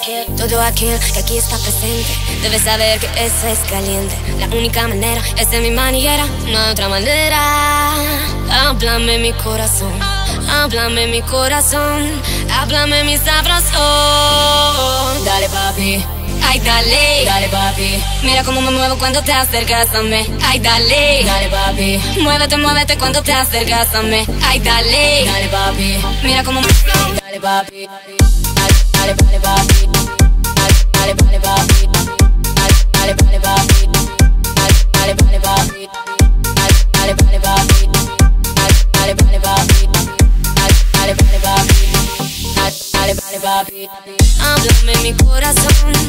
Todo aquel que aquí está presente debe saber que eso es caliente. La única manera es de mi manera, no hay otra manera. Háblame mi corazón, háblame mi corazón, háblame mi sabroso. Dale papi, ay dale, dale papi. Mira cómo me muevo cuando te acercas a mí. Ay dale, dale papi. Muévete, muévete cuando te acercas a mí. Ay dale, dale papi. Mira cómo me... Dale papi, dale, dale papi. Dale, dale papi. Dale, dale papi. Dale, dale papi. Dale, dale papi. Dale, dale papi. Dale, dale papi. Dale, dale papi. Háblame mi corazón,